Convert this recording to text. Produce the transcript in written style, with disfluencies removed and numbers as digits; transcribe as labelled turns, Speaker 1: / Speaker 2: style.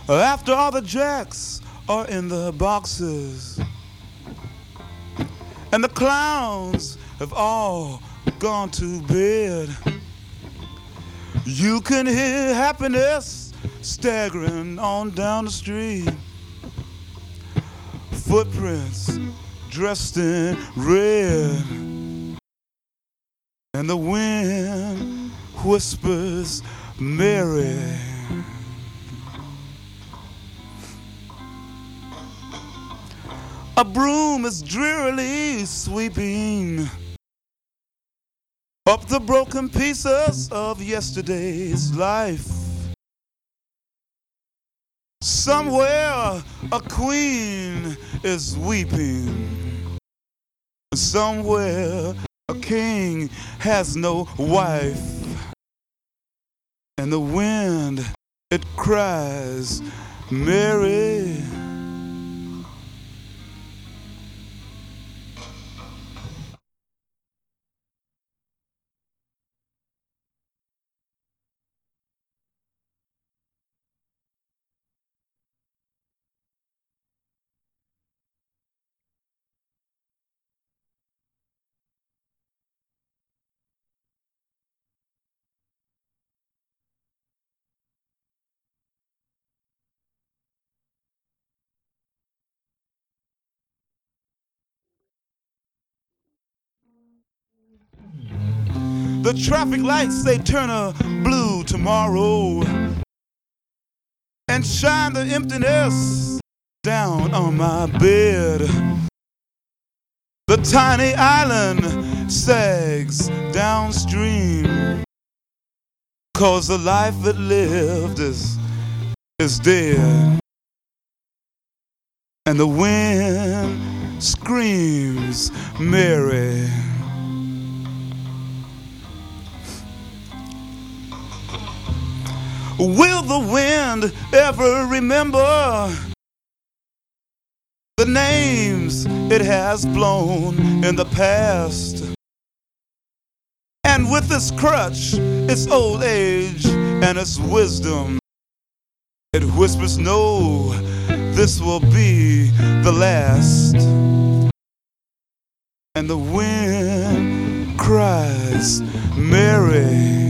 Speaker 1: After all the jacks are in the boxes and the clowns have all gone to bed, you can hear happiness staggering on down the street. Footprints dressed in red, and the wind whispers Mary. A broom is drearily sweeping up the broken pieces of yesterday's life. Somewhere a queen is weeping. Somewhere a king has no wife. And the wind, it cries, Mary. The traffic lights, they turn a blue tomorrow and shine the emptiness down on my bed. The tiny island sags downstream, 'cause the life it lived is dead. And the wind screams, Mary. Will the wind ever remember the names it has blown in the past? And with its crutch, its old age, and its wisdom, it whispers, no, this will be the last. And the wind cries, Mary.